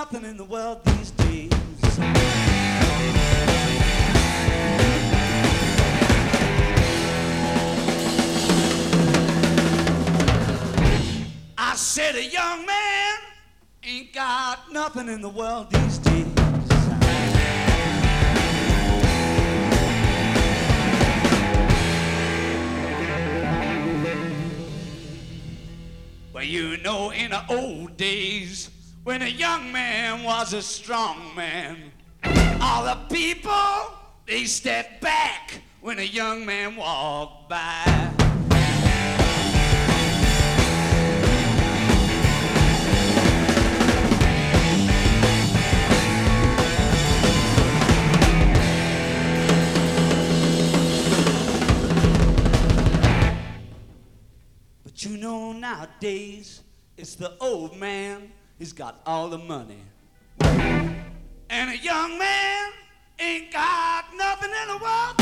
nothing in the world these days. I said a young man ain't got nothing in the world these days. Well, you know, in the old days, when a young man was a strong man, all the people, they stepped back when a young man walked by. But you know, nowadays, it's the old man, he's got all the money. And a young man ain't got nothing in the world